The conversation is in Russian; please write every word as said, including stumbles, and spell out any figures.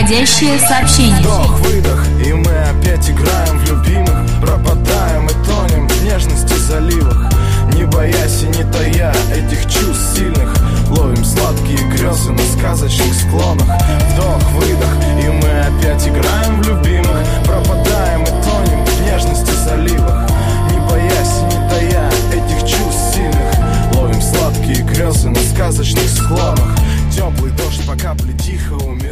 Входящее сообщение. Вдох, выдох, и мы опять играем в любимых. Пропадаем и тонем в нежности заливах, не боясь и не тая этих чувств сильных. Ловим сладкие грезы на сказочных склонах. Вдох, выдох, и мы опять играем в любимых. Пропадаем и тонем в нежности заливах, не боясь и не тая этих чувств сильных. Ловим сладкие грезы на сказочных склонах. Теплый дождь по капле тихо умирает.